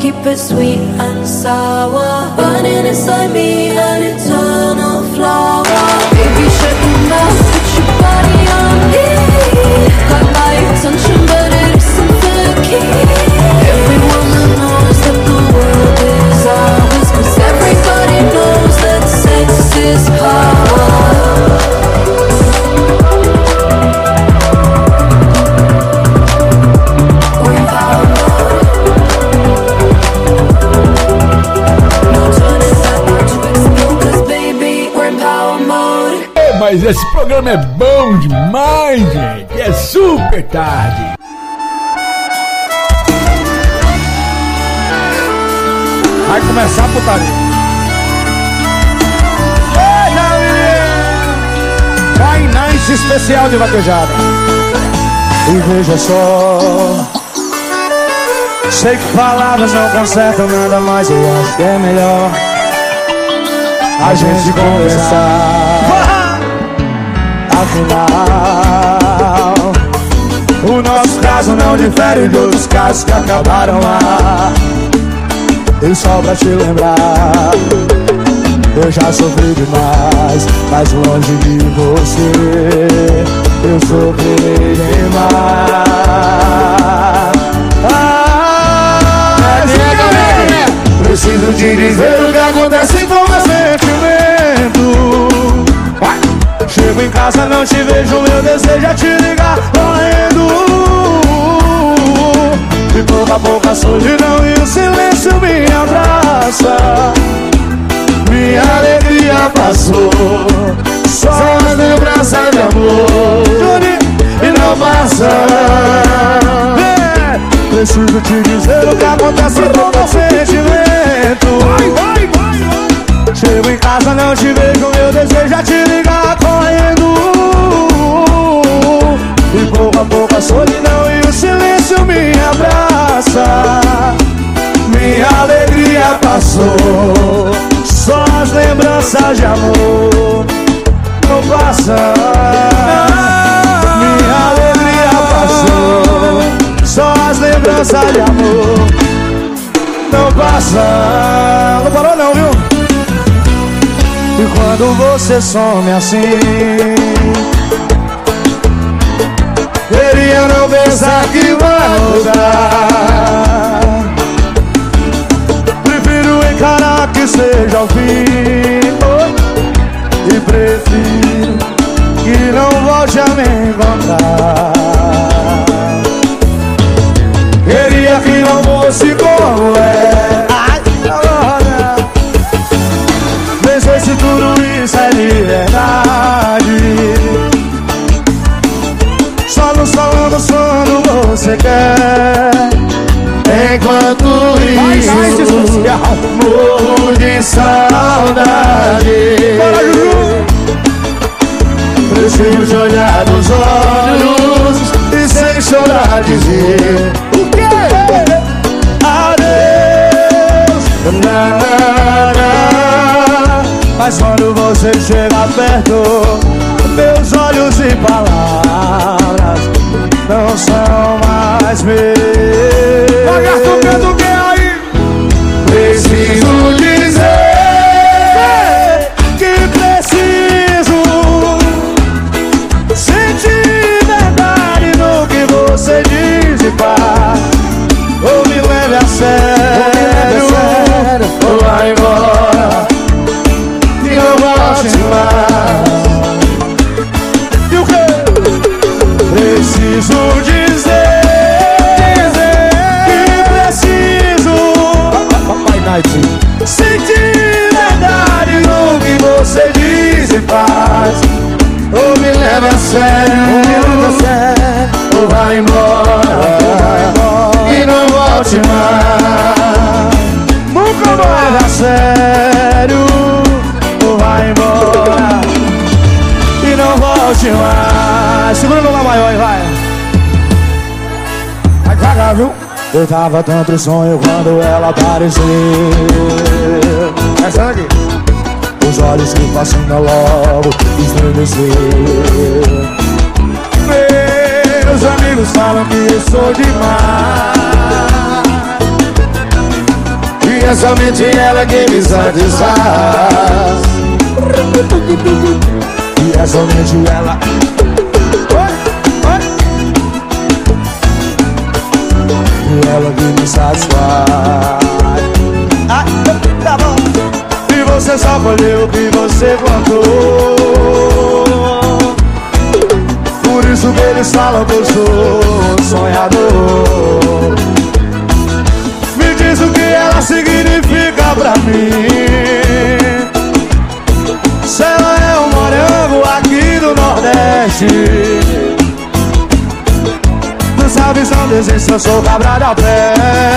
keep it sweet and sour, burning inside me an eternal flower. Baby, shut your mouth, put your body on me. Got my attention, but it isn't the key. Every woman knows that the world is ours, 'cause everybody knows that sex is power. Mas esse programa é bom demais, gente. É super tarde. Vai começar a putaria. Eita, menino! Vai nice especial de vaquejada. E veja só, sei que palavras não consertam nada, mas eu acho que é melhor a gente conversar. Afinal, o nosso caso não difere de outros casos que acabaram lá. E só pra te lembrar, eu já sofri demais, mas longe de você eu sofri demais. Preciso te dizer o que acontece com meu sentimento. Chego em casa, não te vejo, meu desejo é te ligar correndo. E pouco a pouco a solidão e o silêncio me abraça. Minha alegria passou, só as lembranças de amor e não passa. Preciso te dizer o que acontece com meu sentimento. Chego em casa, não te vejo, meu desejo é te ligar correndo. E pouco a pouco a solidão e o silêncio me abraça. Minha alegria passou, só as lembranças de amor não passa. Minha alegria passou, só as lembranças de amor não passa. Não parou não, viu? E quando você some assim, queria não pensar que vai mudar. Prefiro encarar que seja o fim, e prefiro que não volte a me encontrar. Queria que não fosse como é. Nem sei se tudo isso é de verdade. Só no sono você quer. Enquanto isso, morro de saudade. Preciso te olhar nos olhos e sem chorar dizer o quê? Adeus, nada. Mas quando você chega perto, meus olhos e palavras não são mais meus. Lagarto, do que aí? Preciso dizer que preciso sentir verdade no que você diz e faz. Ou me leve a sério, ou vai embora e não volte mais. E o que? Preciso dizer que preciso sentir verdade no que você diz e faz. Ou me leva a sério, ou vai embora e não volte mais. Nunca mais a sério, ou vai embora e não volte mais. Segura no Lá maior e vai. Vai cagar, viu? Eu tava tanto sonho quando ela apareceu. Essa aqui. Os olhos que fascinam logo estremeceu. Meus amigos falam que eu sou demais. é somente ela que me satisfaz. E é somente ela. E ela que me satisfaz. Tá bom. E você só colheu o que você plantou. Por isso que eles falam que eu sou um sonhador. Me diz o que ela significa pra mim. Se ela é um morango aqui do Nordeste. Não sabe se não deseja, eu sou cabra da pé.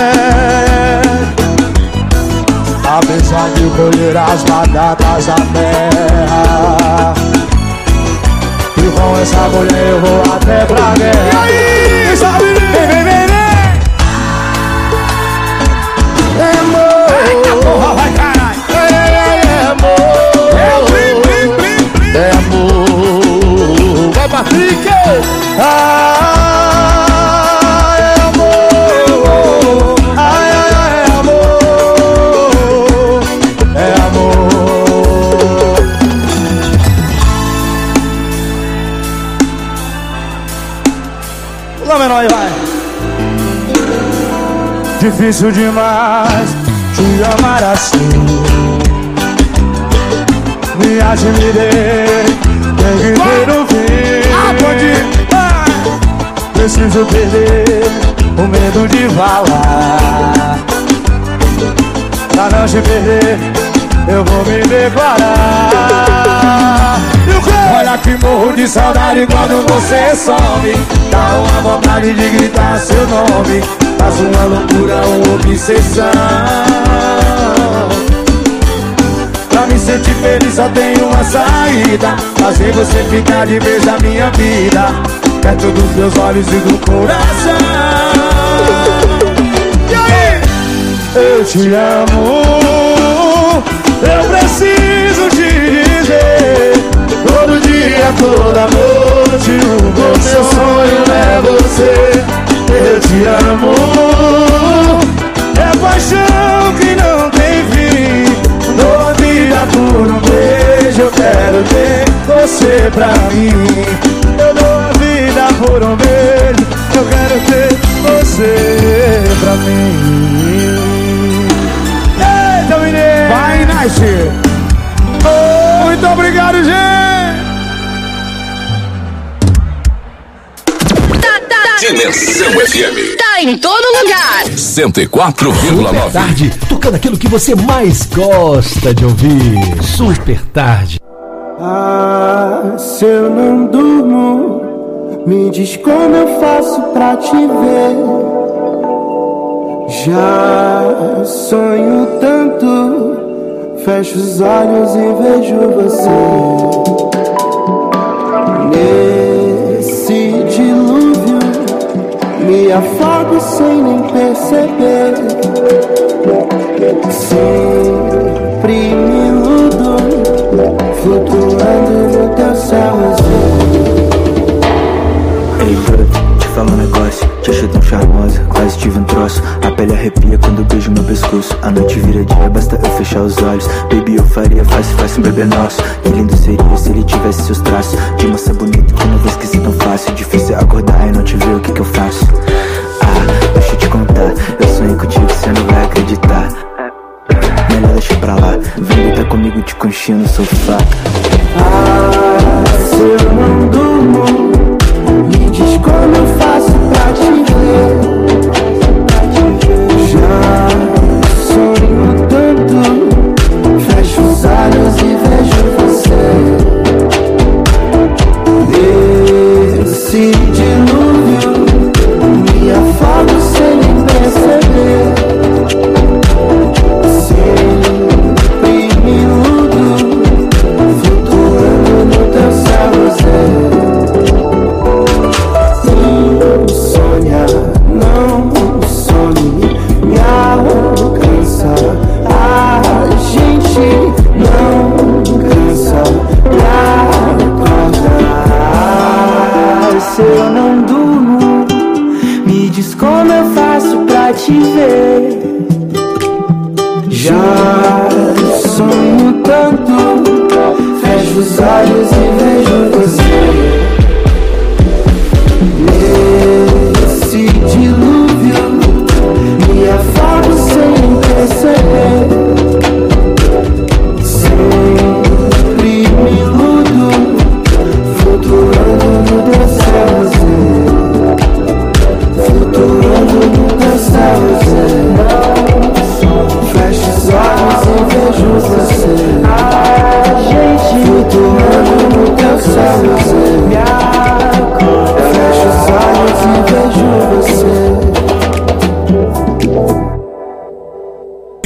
Apesar de colher as batatas da terra. E com essa mulher eu vou até pra guerra. E aí, sabe? Vem, vem, vem, vem. É amor. Eita porra, vai caralho. É amor. É blim, blim, blim, blim. É amor. Vai, Patrick. É amor. Ai, ai, ai, é amor. É amor. Lá menor aí, vai. Difícil demais te amar assim. Minha timidez tem que ter um fim. Preciso perder o medo de falar. Pra não te perder, eu vou me declarar. Olha que morro de saudade quando você some. Dá uma vontade de gritar seu nome. Faz uma loucura, uma obsessão. Pra me sentir feliz só tem uma saída. Fazer você ficar de vez na minha vida. Perto dos meus olhos e do coração. E aí? Eu te amo. Eu preciso te dizer. Todo dia, toda noite, o meu sonho é você. Eu te amo. É paixão que não tem fim. Dou a vida por um beijo. Eu quero ter você pra mim. Eu dou a vida por um beijo. Eu quero ter você pra mim. Eita, menino. Vai, Nice. Muito obrigado, gente. Dimensão FM. Tá em todo lugar. 104,9. Tarde, tocando aquilo que você mais gosta de ouvir. Super Tarde. Ah, se eu não durmo, me diz como eu faço pra te ver. Já sonho tanto, fecho os olhos e vejo você. Nesse dilúvio, me afogo sem nem perceber. Sempre me iludo, flutuando no teu céu azul. Ei, bro, te falo um negócio. Te achei tão charmosa, quase tive um troço. A pele arrepia quando eu beijo meu pescoço. A noite vira dia, basta eu fechar os olhos. Baby, eu faria fácil, fácil um bebê nosso. Que lindo seria se ele tivesse seus traços. De moça bonita que não vou esquecer tão fácil. Difícil acordar e não te ver, o que eu faço? Ah, deixa eu te contar. Eu sonhei contigo, cê não vai acreditar. Melhor deixa pra lá. Vem deitar comigo de conchinha no sofá. Ah, se eu não durmo, me diz como eu faço pra te ver. Já sonho tanto, fecho os olhos e vejo você. Nesse dilúvio, me afogo sem nem perceber. Sempre me iludo, flutuando no teu céu azul. Não sonhe, me alcança. A gente não cansa pra acordar. Se eu não durmo, me diz como eu faço pra te ver.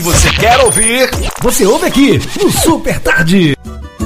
você quer ouvir, você ouve aqui no Super Tarde.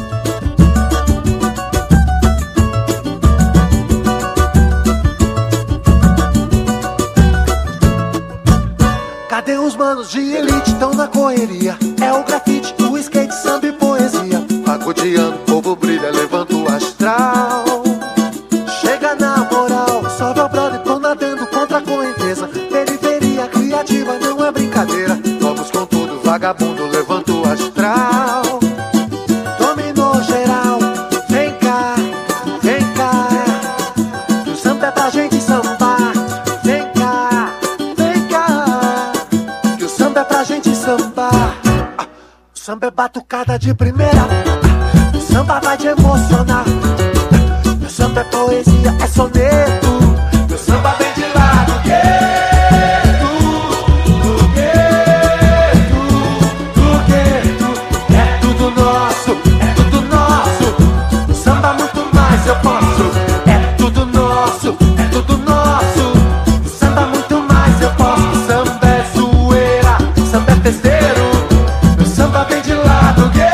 Cadê os manos de elite, tão na correria? É o grafite, o skate, samba e poesia. Pagodeando, o povo brilha, levanta o astral. Chega na moral, só meu brother, tô nadando contra a correnteza. Periferia criativa, não é brincadeira. Vamos com tudo, vagabundo, levanta o astral. Dominou geral, vem cá, vem cá. O samba é pra gente sambar. Vem cá, vem cá. Que o samba é pra gente sambar. O samba é batucada de primeira. O samba vai te emocionar. Meu samba é poesia, é soneto. Meu samba vem de lá do gueto, do gueto, do gueto. É tudo nosso, é tudo nosso. No samba muito mais eu posso. É tudo nosso, é tudo nosso. No samba muito mais eu posso. Samba é zoeira, samba é festeiro. Meu samba vem de lá do gueto.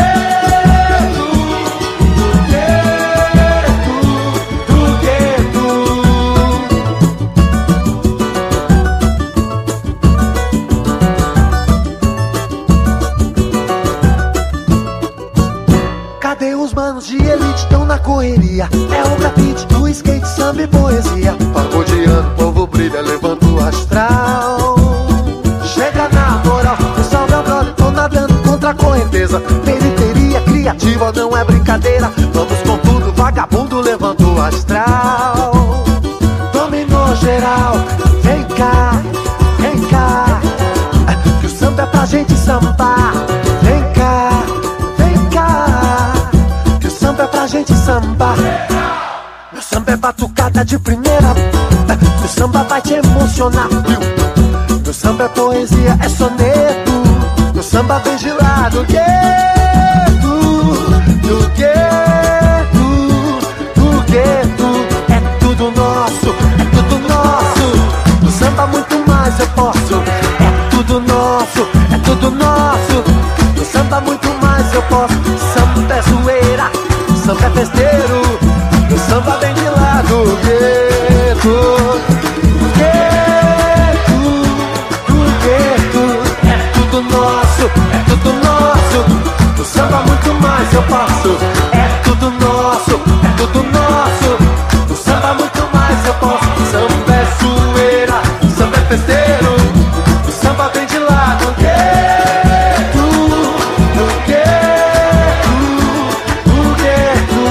Cadê os manos de elite, tão na correria? É o grafite, o skate, samba e poesia. Pagodeando, o povo brilha, levanta o astral. Chega na moral, pessoal meu brother, tô nadando contra a correnteza. Periferia criativa, não é brincadeira. Vamos com tudo, vagabundo, levanta o astral. Dominou geral, vem cá, vem cá. Que o samba é pra gente sambar. Vem cá, vem cá. Que o samba é pra gente sambar. Meu samba é batucada de primeira. Meu samba vai te emocionar, viu? Meu samba é poesia, é soneto. Meu samba vem de lá do gueto, do gueto, do gueto. É tudo nosso, é tudo nosso. No samba muito mais eu posso. É tudo nosso, é tudo nosso. No samba muito mais eu posso. Samba é zoeira, samba é festeiro. No samba vem de lá do gueto, do gueto, do gueto. É tudo nosso, é tudo nosso. No samba muito mais eu posso. É tudo nosso, é tudo nosso. No samba muito mais eu posso. Samba é zoeira, samba é festeiro. No samba vem de lá do gueto, do gueto, do gueto.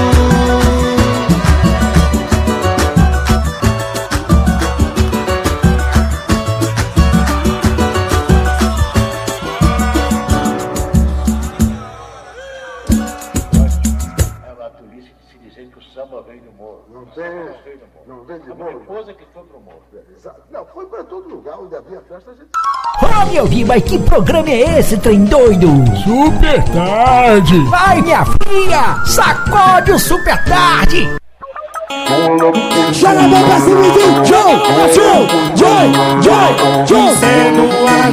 É uma tolice de se dizer que o samba vem do morro. Não vem do morro. A coisa que foi pro morro. Não, foi pra todo lugar onde havia festa, a gente... Ô, meu Gui, mas que programa é esse, trem doido? Super Tarde. Vai, minha filha, sacode o Super Tarde. Joga a mão pra cima e Joe. Sendo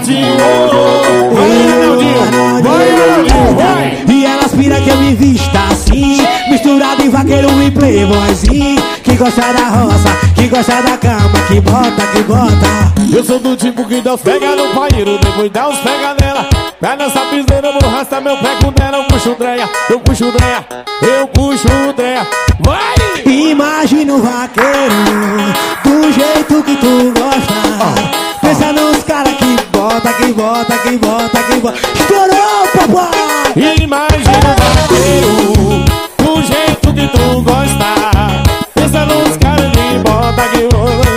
vai. E elas pira que eu me vista assim, misturado em vaqueiro e playboyzinho. Que gosta da roça, que gosta da cama, que bota, que bota. Eu sou do tipo que dá os pega no paeiro, depois dá os pega nela. Vai nessa piseira, eu vou arrastar meu pé com dela. Eu puxo dreia, eu puxo dreia, eu puxo dreia. Vai! Imagina o vaqueiro do jeito que tu gosta. Pensa nos caras que bota, que bota, que bota, que bota. Estourou, papai! Imagina o vaqueiro do jeito que tu gosta. Pensa nos caras que bota, que bota.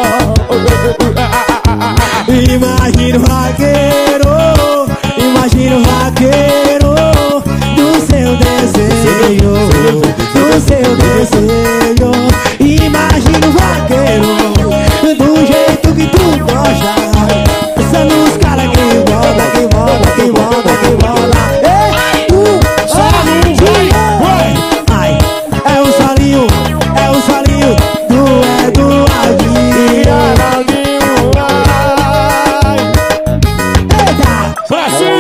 Imagina o vaqueiro, imagina o vaqueiro do seu desejo, do seu desejo. Imagina o vaqueiro do jeito que tu gosta. Pensa nos caras que bola, que bola, que bola, que bola. Ai, é o solinho do Eduardinho. Pra cima!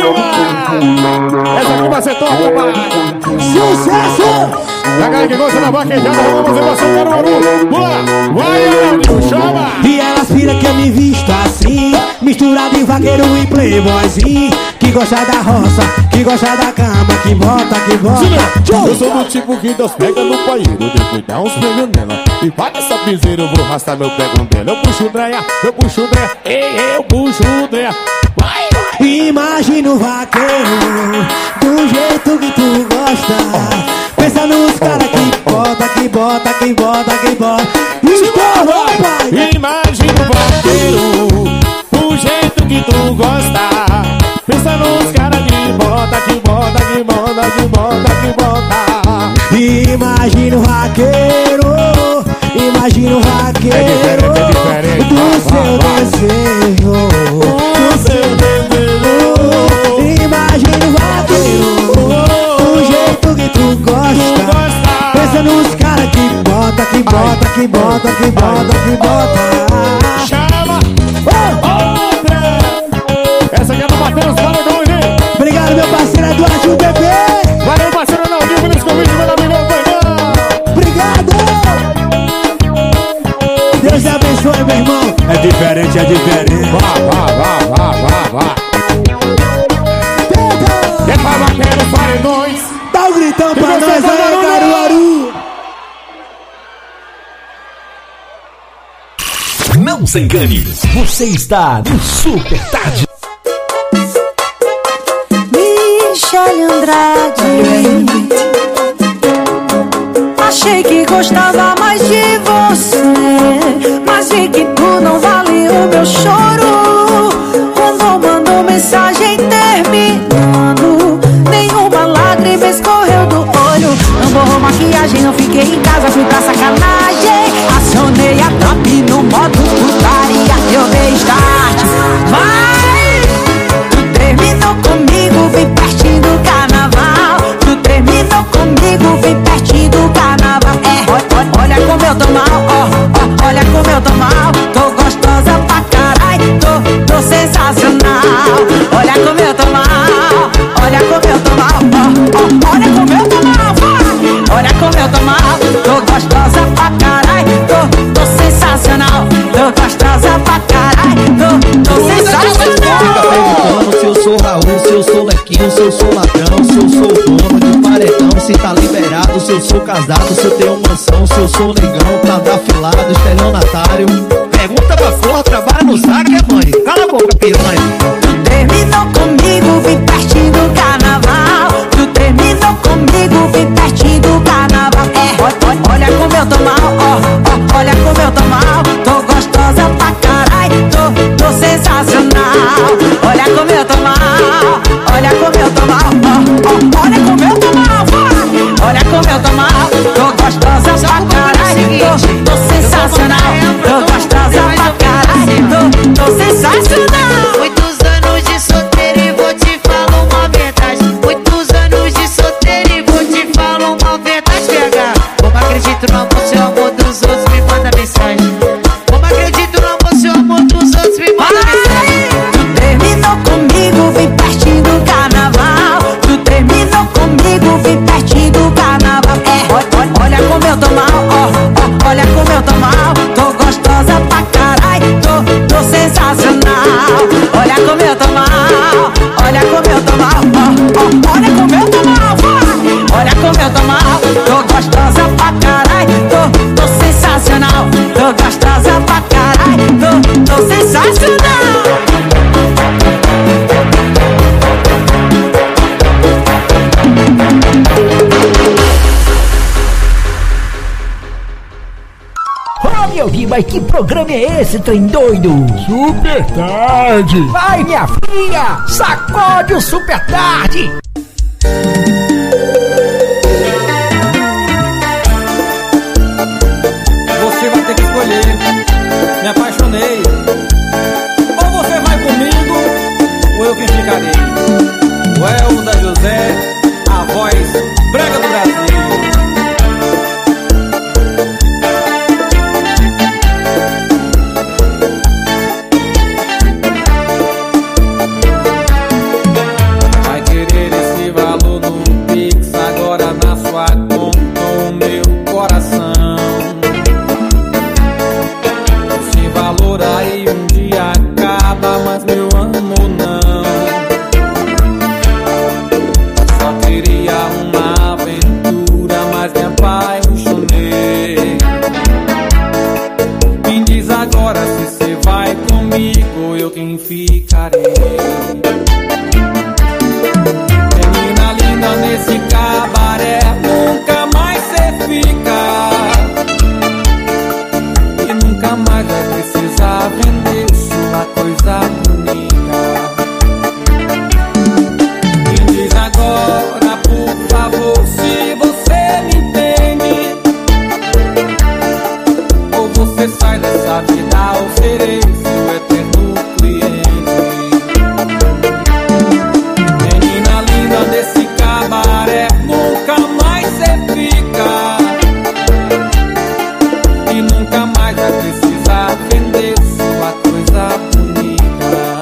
papai. Sucesso! A galera que gosta da vaquejada, vamos emoção, Caruaru. Bora, vai, Anjo, chama. E elas pira que eu me visto assim, misturado de vaqueiro e playboyzinho, que gosta da roça, que gosta da cama, que bota, que bota. Eu sou do tipo que Deus pega no banheiro, depois dá uns prêmios nela. E vai nessa piseira, eu vou arrastar meu pé com dela. Eu puxo o dreia, ei, eu puxo o dreia. Vai, vai. Imagina o vaqueiro do jeito que tu gosta. Pensa nos caras que bota, que bota, que bota, que bota. Estourou, pai! Imagina o vaqueiro do jeito que tu gosta. Pensa nos caras que bota, que bota, que bota, que bota, que bota. Imagina o vaqueiro, imagina o vaqueiro do seu desejo, do seu desejo. Imagina o vaqueiro do jeito que tu gosta. Pensa nos caras que bota, que bota, que bota, que bota, que bota. Chama outra. Essa aqui é do Matheus Paredões, hein? Obrigado, meu parceiro Eduardo, o bebê. Valeu, parceiro Naldinho, por esse convite, meu amigo Pegão. Obrigado. Deus te abençoe, meu irmão. É diferente, é diferente. Vá. É pra Vaqueiros Paredões. Dá um gritão pra nós aí, Caruaru. Não se engane, você está no Super Tarde. Michele Andrade, achei que gostava mais de você, mas vi que tu não vale o meu choro. Quando mandou mensagem terminando, nenhuma lágrima escorreu do olho. Não borrou maquiagem, não fiquei em casa, fui pra sacanagem. Acionei a top no modo putaria, eu dei start. Vai! Tu terminou comigo, vem pertinho do carnaval. Tu terminou comigo, vem pertinho do carnaval. Olha como eu tô mal, olha como eu tô mal. Tô gostosa pra carai, tô sensacional. Olha como eu tô mal, olha como eu tô mal, olha como eu tô mal, vai. Olha como eu tô mal, tô gostosa pra carai, tô sensacional. Tô gostosa pra carai, tô sensacional. Fica perguntando se eu sou Raul, se eu sou Lequinho, se eu sou ladrão, se eu sou dono de paredão, se tá liberado, se eu sou casado, se eu tenho mansão, se eu sou negão, tá da filado, estelionatário. Pergunta pra porra, trabalha no saco, é mãe? Cala a boca, piranha. Tu terminou comigo, vem pertinho do carnaval. Tu terminou comigo, vem pertinho do carnaval. Olha como eu tô mal, olha como eu tô mal. Tô gostosa pra carai, tô sensacional. Olha como eu tô mal, olha como eu tô mal, olha como eu tô mal, vai. Olha como eu tô mal, tô gostosa pra carai, tô sensacional. Tô gostosa pra carai, tô sensacional. Muitos anos de solteiro e vou te falar uma verdade. Muitos anos de solteiro e vou te falar uma verdade, PH. Como acredito no amor, se o amor dos outros me manda mensagem. Como acredito no amor, se o amor dos outros me manda mensagem. Tu terminou comigo, vem pertinho do carnaval. Tu terminou comigo, vem pertinho do carnaval. Olha como eu tô mal, olha como eu tô mal. Tô gostosa pra carai, tô sensacional. Olha como eu tô mal, olha como eu tô mal, olha como eu tô mal, vai. Olha como eu tô mal, tô gostosa pra carai, tô sensacional. Tô gostosa pra carai, tô sensacional. Ô meu filho, mas que programa é esse, trem doido? Super Tarde. Vai minha filha, sacode o Super Tarde. Você vai ter que escolher. Me apaixonei. Ou você vai comigo, ou eu que ficarei. O Elda José, a voz brega do Brasil. Vai querer esse valor num ficarei. Menina linda nesse cabaré, nunca mais cê fica. E nunca mais vai precisar vender sua coisa bonita. Me diz agora, por favor, se você me entende, ou você sai dessa vida ou serei seu eterno cliente. Menina linda desse cabaré, nunca mais cê fica. E nunca mais vai precisar vender sua coisa bonita.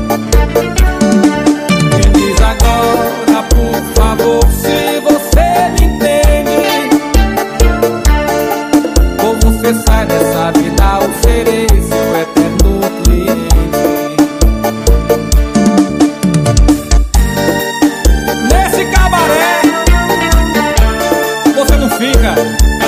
Me diz agora, por favor, se você me entende, ou você sai dessa vida ou serei seu eterno cliente. Nesse cabaré você não fica.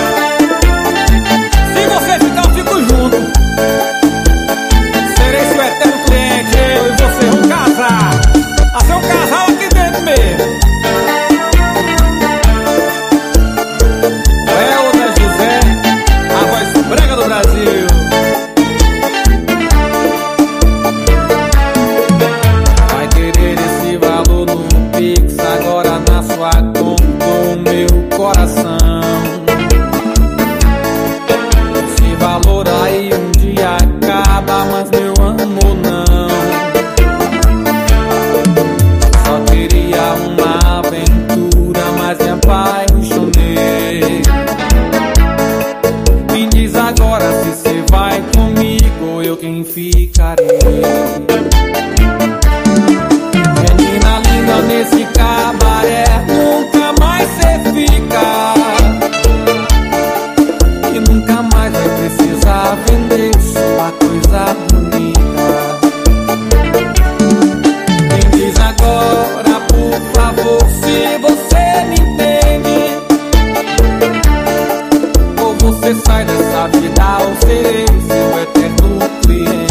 Se você ficar, eu fico junto. Serei seu eterno cliente. Eu e você vamos casar. A ser um casal aqui dentro mesmo. Welda José, a voz brega do Brasil. Vai querer esse valor no Pix agora na sua conta, o meu coração. Esse valor aí um dia acaba, mas meu amor não. Só queria uma aventura, mas me apaixonei. Me diz agora se cê vai comigo ou eu quem ficarei. Menina linda nesse cabaré, nunca mais cê fica. E nunca mais vai precisar vender sua coisa bonita. Me diz agora, por favor, se você me entende, ou você sai dessa vida ou serei seu eterno cliente.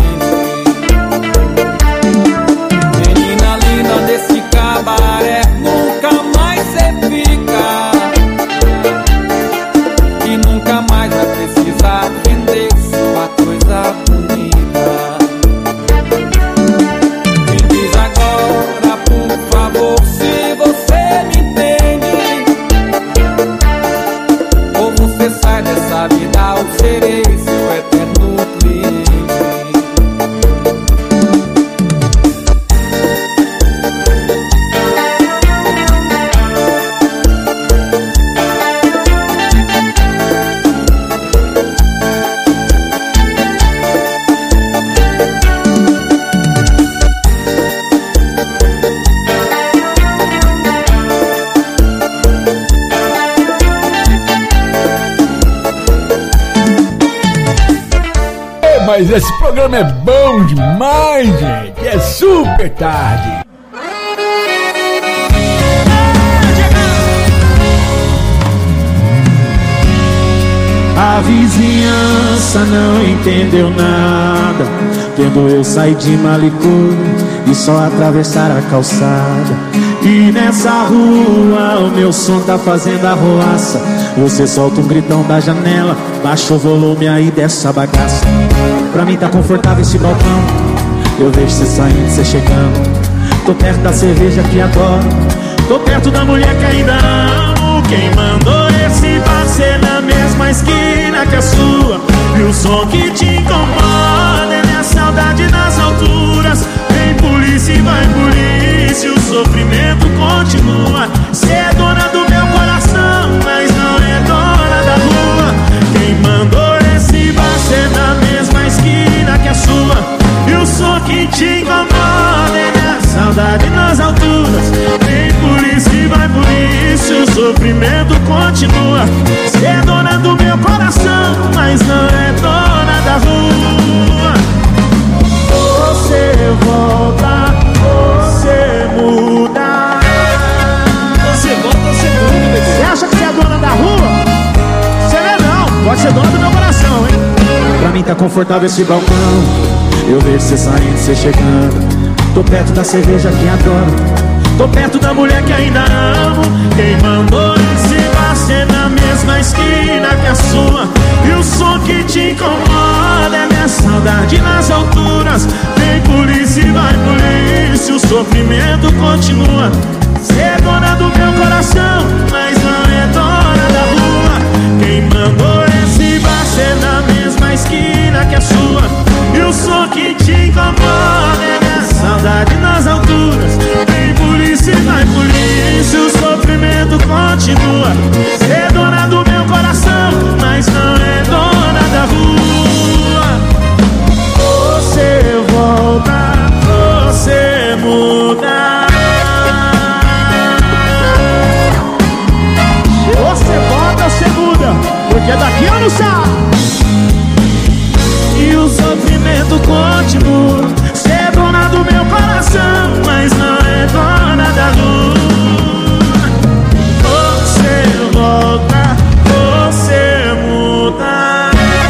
Menina linda desse cabaré, nunca mais cê fica. E nunca mais vai precisar vender sua coisa bonita. Me diz agora, por favor, se você me entende, ou você sai dessa vida ou serei seu eterno cliente. Mas esse programa é bom demais, gente. É super tarde. A vizinhança não entendeu nada, vendo eu sair de malicure e só atravessar a calçada. E nessa rua o meu som tá fazendo arruaça. Você solta um gritão da janela, baixa o volume aí dessa bagaça. Pra mim tá confortável esse balcão, eu vejo cê saindo, cê chegando. Tô perto da cerveja que adoro, tô perto da mulher que ainda amo. Quem mandou esse bar ser na mesma esquina que a sua? E o som que te incomoda é minha saudade nas alturas. Vem polícia e vai polícia, o sofrimento continua. Cê é dona do meu coração, mas não é dona da rua. Quem mandou esse bar ser na mesma esquina que a sua? E o som que te incomoda é minha saudade nas alturas. Vem polícia e vai polícia, o sofrimento continua. Cê é dona do meu coração, mas não é dona da rua. Você volta, você muda. Você volta, você muda, bebê. Você acha que você é dona da rua? Você não é não, pode ser dona do meu coração, hein? Pra mim tá confortável esse balcão, eu vejo você saindo, você chegando. Tô perto da cerveja que adoro, tô perto da mulher que ainda amo. Quem mandou esse bar ser na mesma esquina que a sua? E o som que te incomoda é minha saudade nas alturas. Vem polícia e vai polícia, o sofrimento continua. Cê é dona do meu coração, mas não é dona da rua. Quem mandou esse bar ser na mesma esquina que a sua? E o som que te incomoda é minha saudade nas alturas. Vem polícia e vai polícia, o sofrimento continua. Cê é dona do meu coração, mas não é dona da rua. Você volta, você muda. Você volta, você muda, porque daqui eu não saio. E o sofrimento continua. Cê é dona do meu coração, mas não é dona da lua. Você volta, você muda.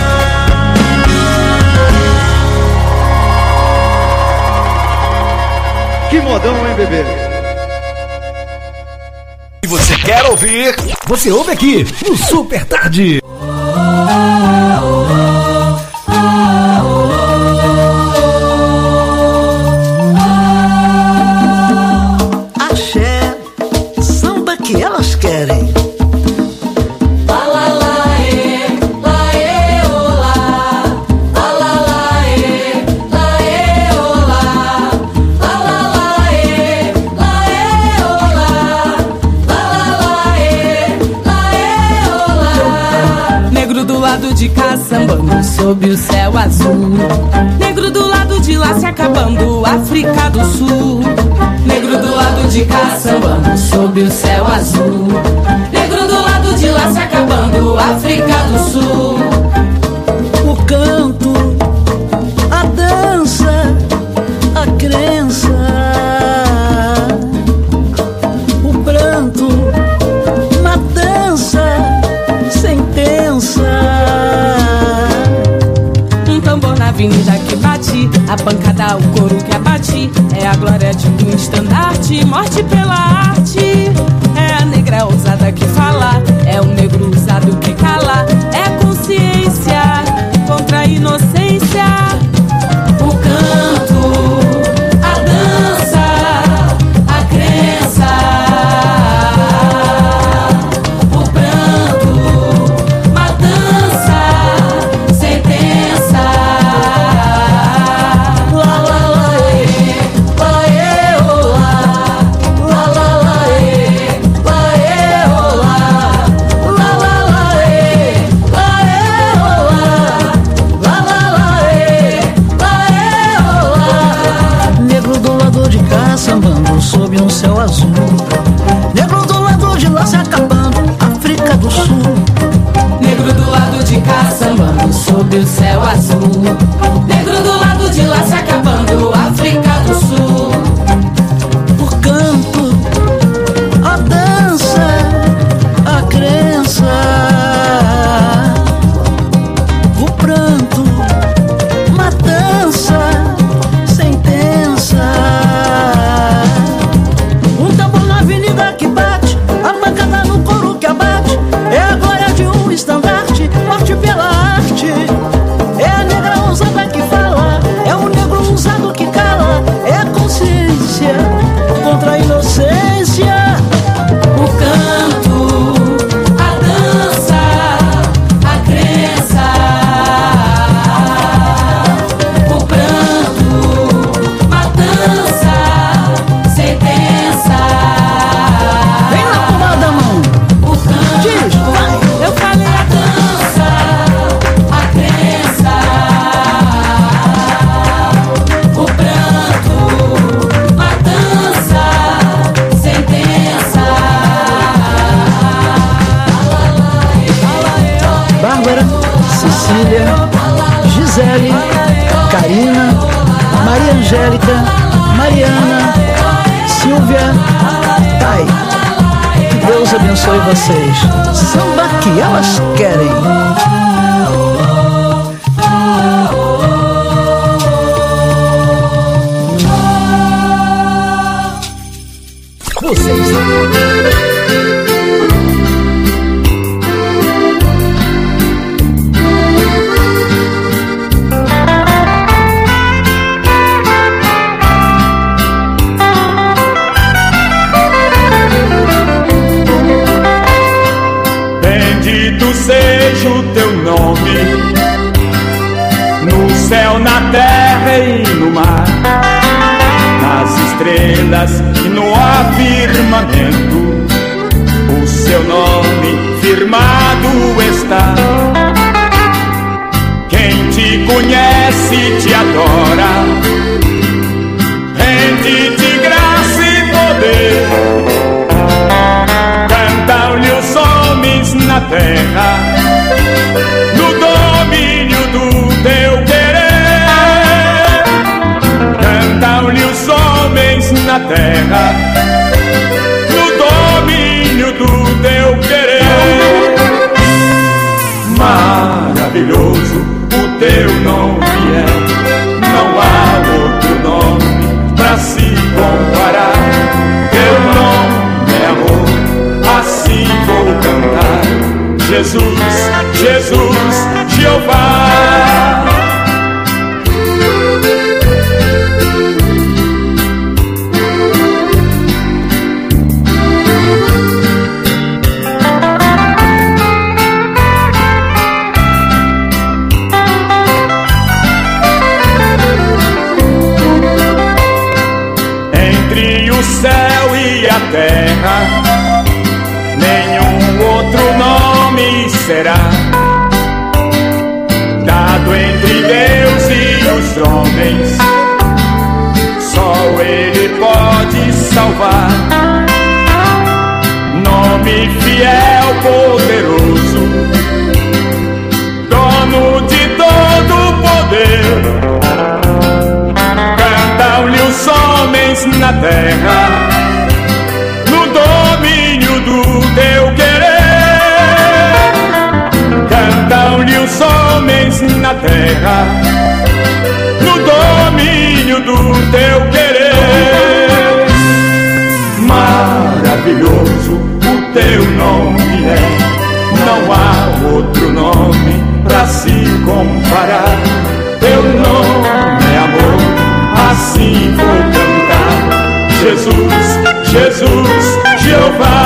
Que modão, hein, bebê? E você quer ouvir? Você ouve aqui no Super Tarde. Axé, samba que elas querem. De cá sambando sob o céu azul. Negro do lado de lá se acabando, África do Sul. Negro do lado de cá sambando sob o céu azul. Negro do lado de lá se acabando, África do Sul. O canto, a dança, a crença, o pranto, uma dança sentença. Na avenida que bate, a pancada, o couro que abate. É a glória de um estandarte, morte pela arte. É a negra ousada que fala, é o negro usado que cala. É consciência contra a inocência. O canto, a dança, a crença, o pranto, uma dança, sentença. Sambando sob um céu azul. Negro do lado de lá se acabando, África do Sul. Negro do lado de cá sambando sob o céu azul. Negro do lado de lá se acabando, África do Sul. O canto, a dança, a crença, o pranto, uma dança sentença. Que bate, a pancada no couro que abate. É a glória de um estandarte, morte pela arte. É a negra ousada que fala, é o negro usado que cala. É a consciência contra a inocência. O canto, a dança, a crença, o pranto, uma dança, sentença. Eu falei a dança, a crença, o pranto, a dança, sentença. Bárbara, Cecília, Gisele, Karina, Maria Angélica, Mariana, Silvia, Thay. Que Deus abençoe vocês. Samba que elas querem. vocês. Bendito seja o teu nome, no céu, na terra e no mar, nas estrelas e no afirmamento, o seu nome firmado está. Quem te conhece te adora, rende-te graça e poder. Cantam-lhe os homens na terra, no domínio do teu querer. Cantam-lhe os homens na terra, no domínio do teu querer. Maravilhoso o teu nome é, não há outro nome pra se comparar. Teu nome é amor, assim vou cantar. Jesus, Jesus, Jeová. Entre o céu e a terra, nenhum outro nome será dado entre Deus e os homens. Só Ele pode salvar. Nome fiel, poderoso, dono de todo poder. Cantam-lhe os homens na terra, no domínio do teu querer. Cantam-lhe os homens na terra, no domínio do teu querer. Maravilhoso o teu nome é, não há outro nome pra se comparar. Teu nome é amor, assim vou cantar. Jesus, Jesus, Jeová.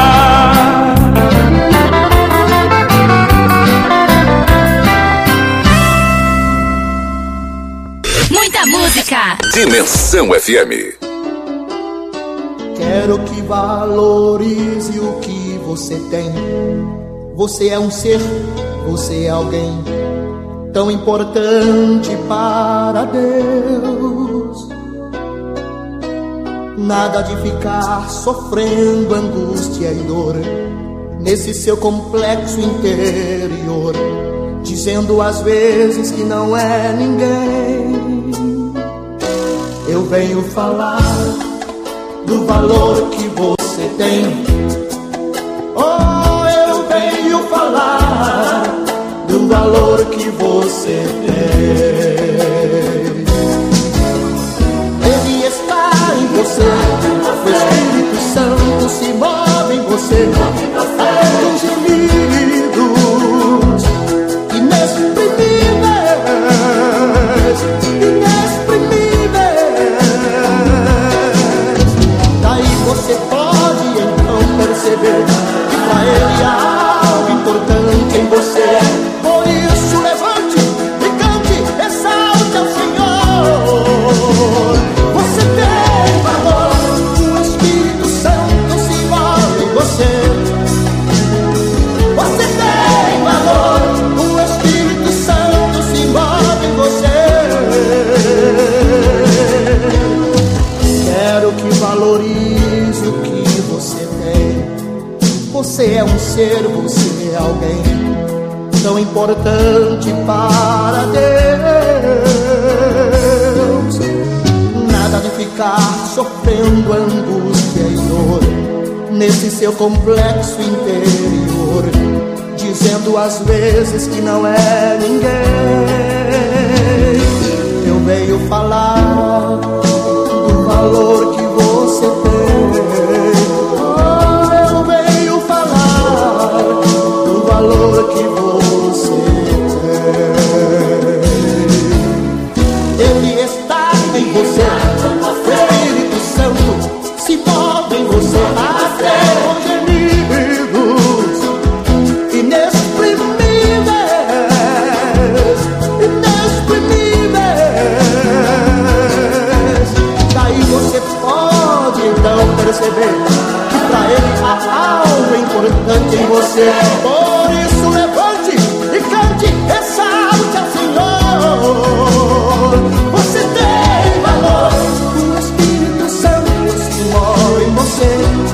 Muita música. Dimensão FM. Quero que valorize o que você tem. Você é um ser, você é alguém tão importante para Deus. Nada de ficar sofrendo angústia e dor nesse seu complexo interior, dizendo às vezes que não é ninguém. Eu venho falar do valor que você tem. Oh, eu venho falar do valor que você tem. Ele está em você, o Espírito Santo se move em você. Aos indivíduos inexprimíveis, inexprimíveis. Daí você pode então perceber que pra Ele há algo importante em você. Por isso levante e cante, exalte ao Senhor. Você tem valor, o Espírito Santo se move em você. Você tem valor, o Espírito Santo se move em você. Quero que valorize o que você tem. Você é um ser, você é alguém tão importante para Deus. Nada de ficar sofrendo angústia e dor nesse seu complexo interior, dizendo às vezes que não é ninguém. Eu venho falar do valor que você tem. você pode então perceber que pra ele há algo importante em você. Por isso levante e cante, exalte ao Senhor. Você tem valor, o Espírito Santo se move em você.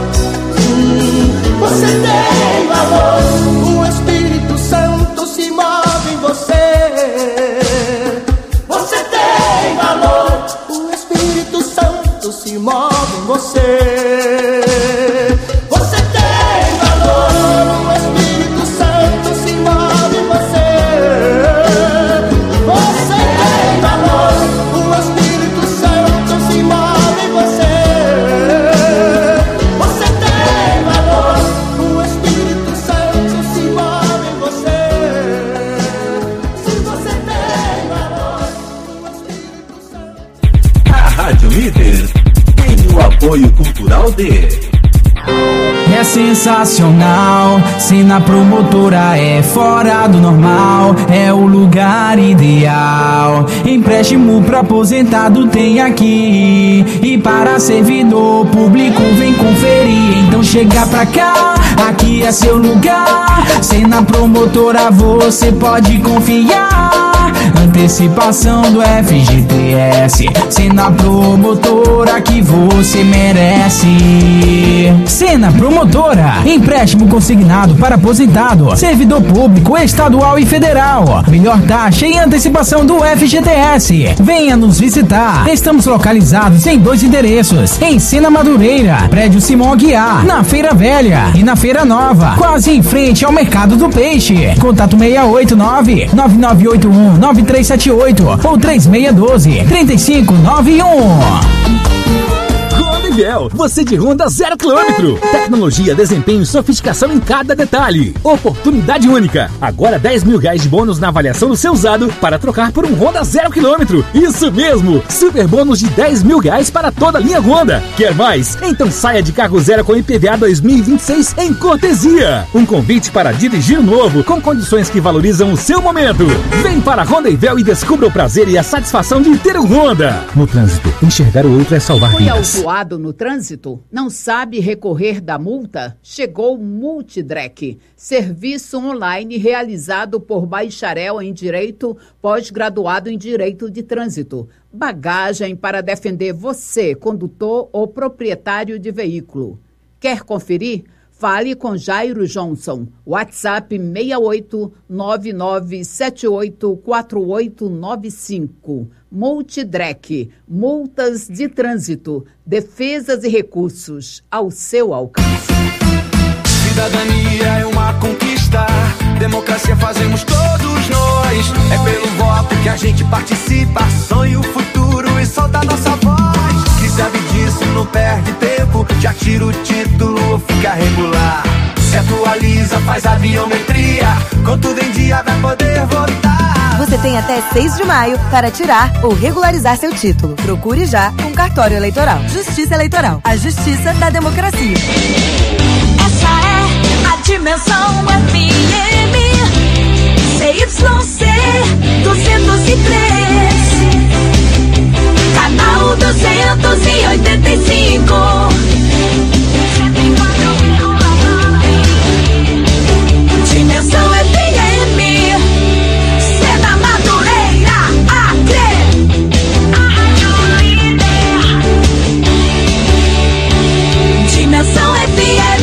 Você tem valor, o Espírito Santo se move em você. Você tem valor, o Espírito Santo se move em você. Você tem valor, o Espírito Santo se move em você. Você tem valor, o Espírito Santo se move em você. Você tem valor, o Espírito Santo se move em você. Se você tem valor, o Espírito Santo. A Rádio Líder tem o apoio cultural de... É sensacional, se na promotora é fora do normal, é o lugar ideal. Empréstimo pra aposentado tem aqui, e para servidor público vem conferir. Então chega pra cá, aqui é seu lugar. Se na promotora você pode confiar. Antecipação do FGTS, Sena Promotora que você merece. Sena Promotora, empréstimo consignado para aposentado, servidor público estadual e federal. Melhor taxa e antecipação do FGTS. Venha nos visitar. Estamos localizados em 2 endereços: em Sena Madureira, prédio Simão Aguiar, na Feira Velha, e na Feira Nova, quase em frente ao Mercado do Peixe. Contato 689-9981-9378 ou 3612-3591. Gondeville, você de Honda 0 km. Tecnologia, desempenho e sofisticação em cada detalhe. Oportunidade única. Agora 10 mil reais de bônus na avaliação do seu usado para trocar por um Honda 0 km. Isso mesmo. Super bônus de 10 mil reais para toda a linha Honda. Quer mais? Então saia de carro zero com IPVA 2026 em cortesia. Um convite para dirigir novo com condições que valorizam o seu momento. Vem para Gondeville e descubra o prazer e a satisfação de ter um Honda. No trânsito, enxergar o outro é salvar vidas. Foi autuado no trânsito? Não sabe recorrer da multa? Chegou o Multidrec, serviço online realizado por bacharel em Direito, pós-graduado em Direito de Trânsito. Bagagem para defender você, condutor ou proprietário de veículo. Quer conferir? Fale com Jairo Johnson. WhatsApp 6899784895. Multidrec, multas de trânsito, defesas e recursos ao seu alcance. Cidadania é uma conquista, democracia fazemos todos nós. É pelo voto que a gente participa, sonha o futuro e solta nossa voz. Que sabe disso não perde tempo, já tira o título ou fica regular. Se atualiza, faz a biometria, com tudo em dia vai poder votar. Você tem até 6 de maio para tirar ou regularizar seu título. Procure já um cartório eleitoral. Justiça Eleitoral, a justiça da democracia. Essa é a Dimensão FM CYC 203, canal 285. Dimensão FM, Sena Madureira, Acre, a Rádio Líder. Dimensão FM.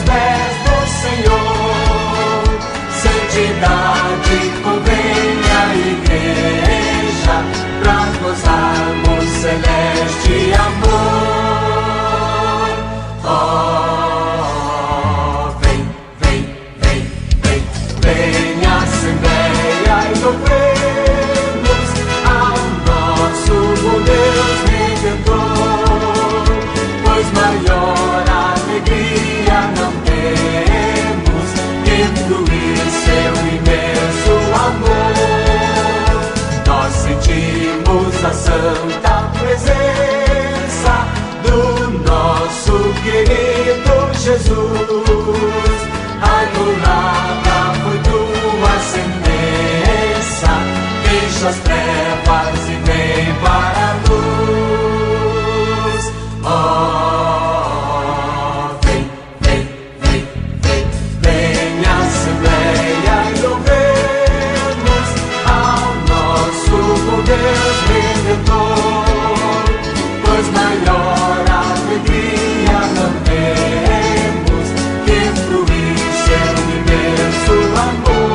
pés do Senhor. Santidade convém à igreja pra gozarmos celeste amor. Oh, vem, vem, vem, vem, vem à Assembleia e louvemos ao nosso bom Deus Redentor, pois maior alegria não temos que fluir seu imenso amor. Nós sentimos a santa presença do nosso querido Jesus. Anulada foi tua sentença, deixa as trevas e vem para a luz. Oh, vem, vem, vem, vem, vem à Assembleia e louvemos ao nosso bom Deus Redentor, pois maior alegria não temos que fluir seu imenso amor.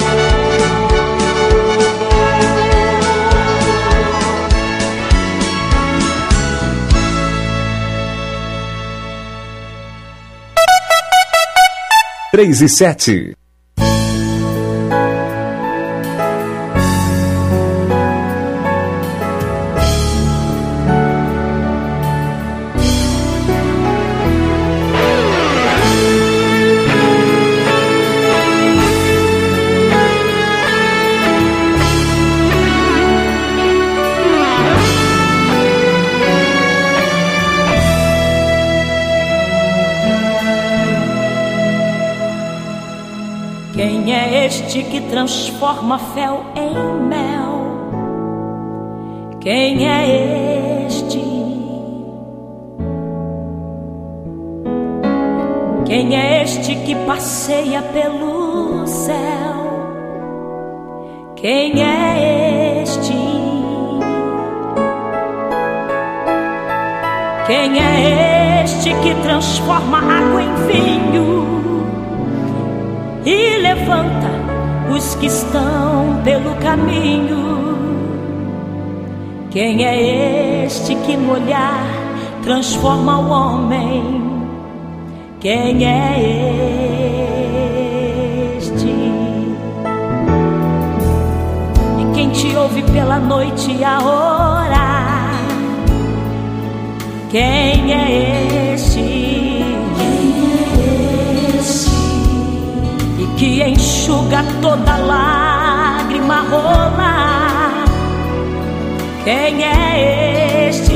Três e 7. Quem é este que transforma fel em mel? Quem é este? Quem é este que passeia pelo céu? Quem é este? Quem é este que transforma água em vinho e levanta os que estão pelo caminho? Quem é este que no olhar transforma o homem? Quem é este? E quem te ouve pela noite a orar? Quem é este? Que enxuga toda lágrima rolar? Quem é este?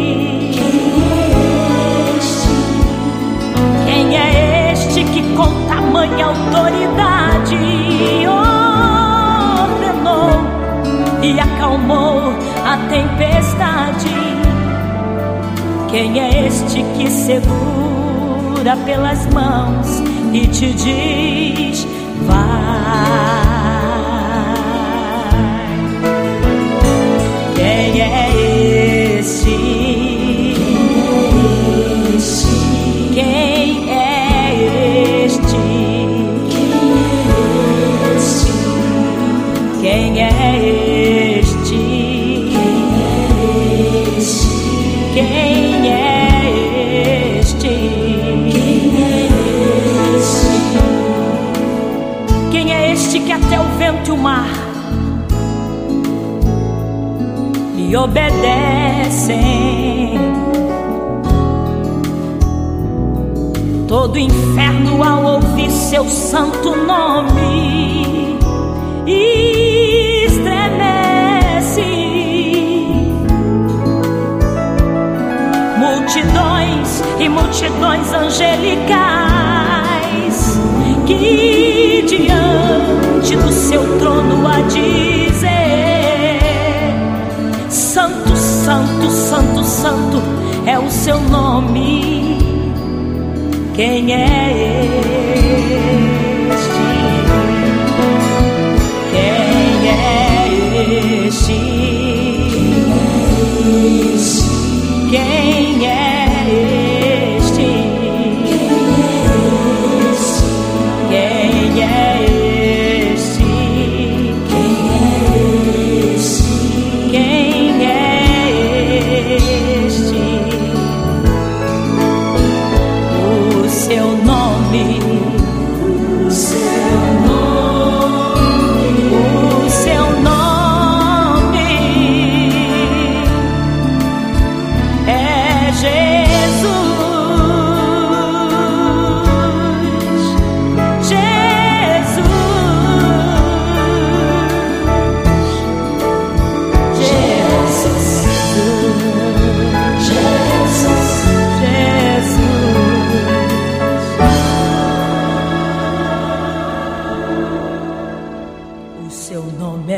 Quem é este que com tamanha autoridade ordenou e acalmou a tempestade? Quem é este que segura pelas mãos e te diz: vai? Quem é esse? Quem é este? Quem é este? Quem é este? Quem é este que até o vento e o mar lhe obedecem? Todo inferno ao ouvir seu santo nome estremece. Multidões e multidões angelicais que diante do seu trono a dizer: Santo, Santo, Santo, Santo é o seu nome. Quem é este? Quem é este? Quem é este?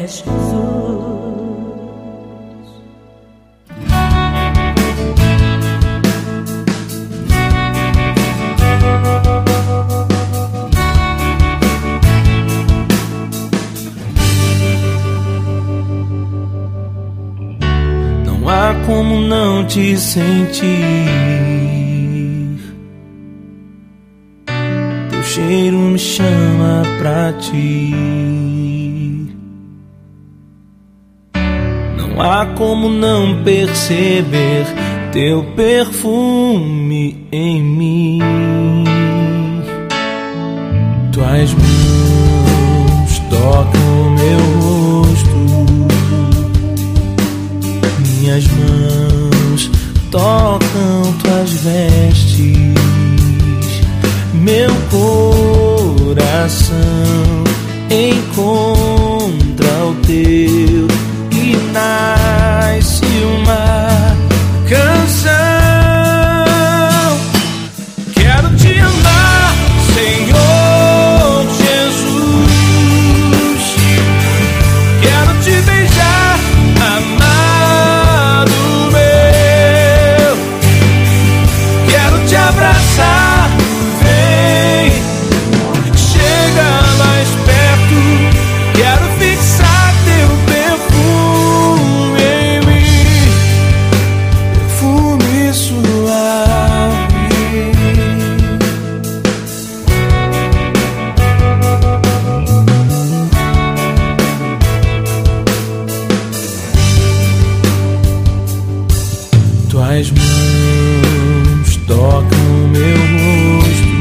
é Jesus. Não há como não te sentir. Teu cheiro me chama pra ti. Não há como não perceber teu perfume em mim. Tuas mãos tocam meu rosto. Minhas mãos tocam tuas vestes. Meu coração encontra o teu e nasce uma canção. Quero te amar, Senhor Jesus. Quero te beijar, amado meu. Quero te abraçar, vem, chega mais perto. Quero fixar teu perfume em mim, perfume suave. Tuas mãos tocam meu rosto.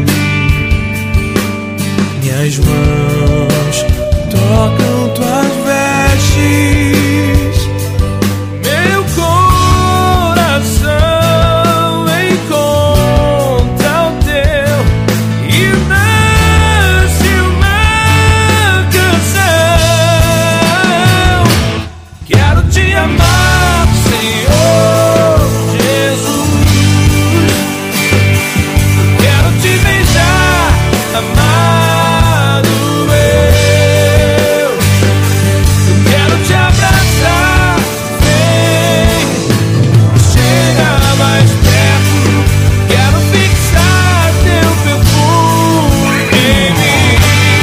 Minhas mãos tocam tuas vestes. Meu coração encontra o teu e nasce uma canção. Quero te amar, Senhor Jesus. Quero te beijar, amado meu. Quero te abraçar, vem, chega mais perto. Quero fixar teu perfume em mim.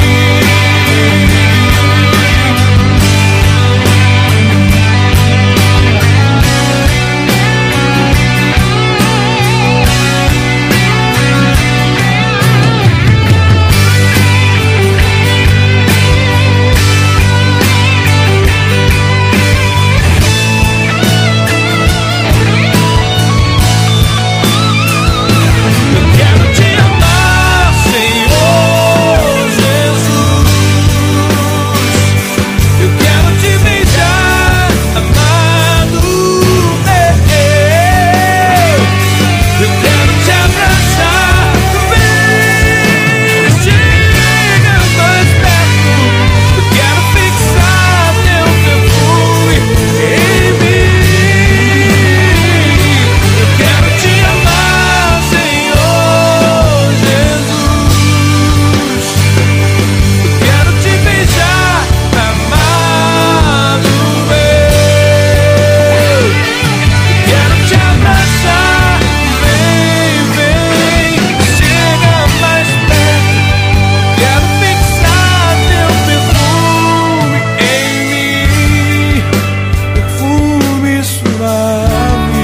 Quero te amar, Senhor Jesus. Eu quero te beijar, amado meu. Eu quero te abraçar, vem, chega mais perto. Eu quero fixar teu perfume em mim. Eu quero te amar, Senhor Jesus. Eu quero te beijar, amado meu. Eu quero te abraçar, vem, vem, chega mais perto. Quero fixar teu perfume em mim, perfume suave.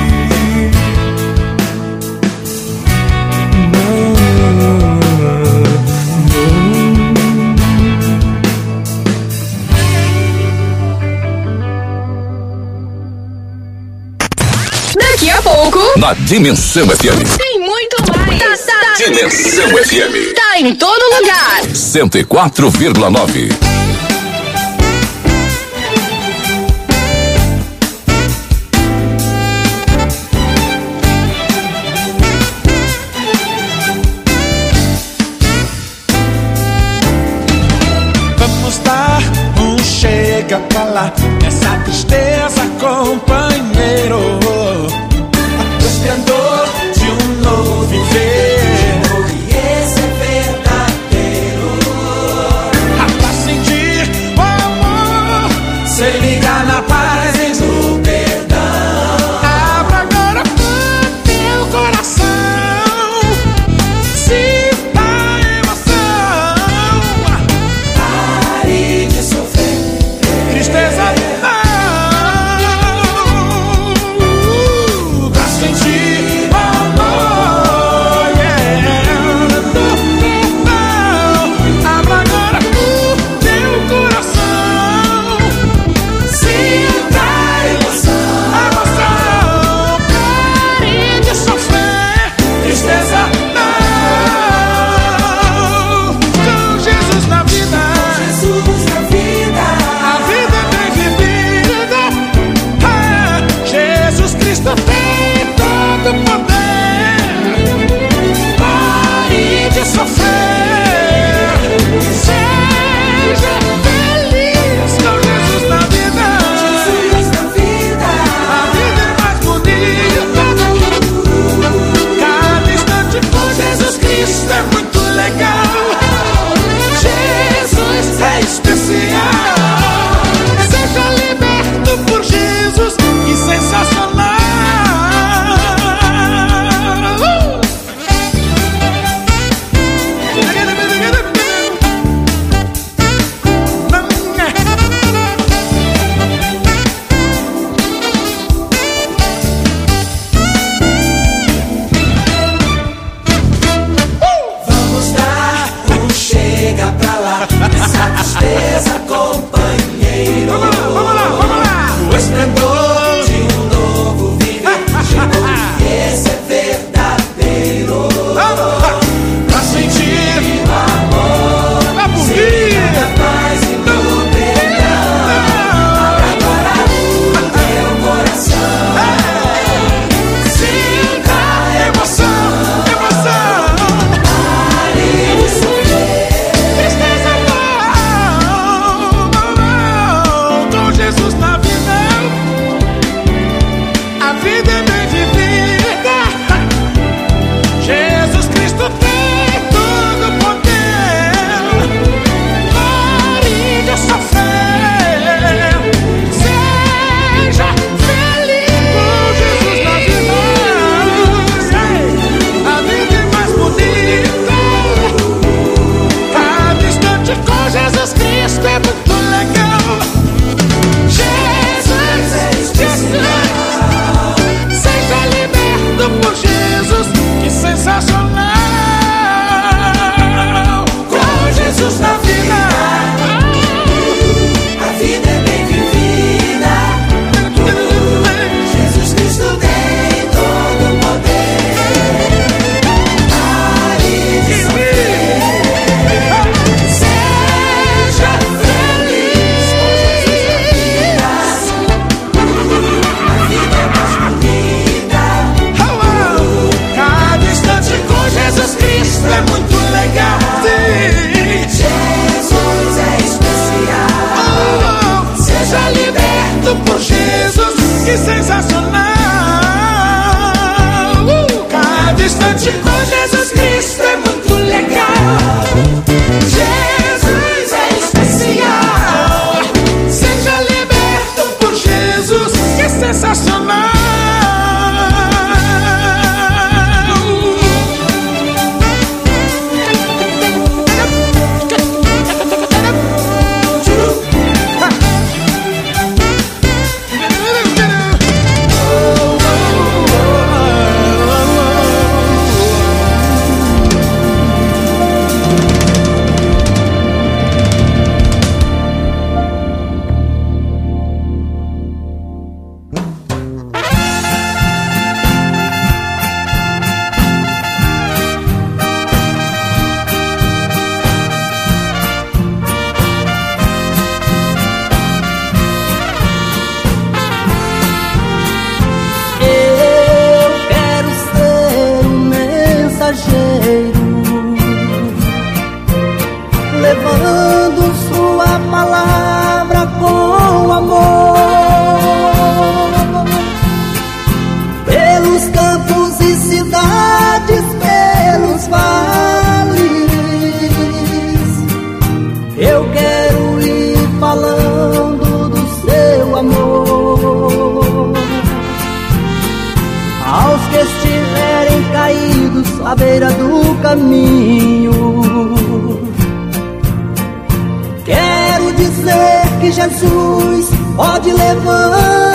Daqui a pouco Na Dimensão FM. tem muito mais. Dimensão FM. Tá em todo lugar. 104,9. Vamos dar um chega pra lá nessa tristeza, companheiro. O esplendor de um novo viver. E esse é verdadeiro. Acendir o amor liberto por Jesus. Que sensacional! Cada instante com Jesus Cristo é muito legal. Jesus é especial. Seja liberto por Jesus. Que sensacional! Levando sua palavra com amor pelos campos e cidades, pelos vales. Eu quero ir falando do seu amor aos que estiverem caídos à beira do caminho. Quero dizer que Jesus pode levantar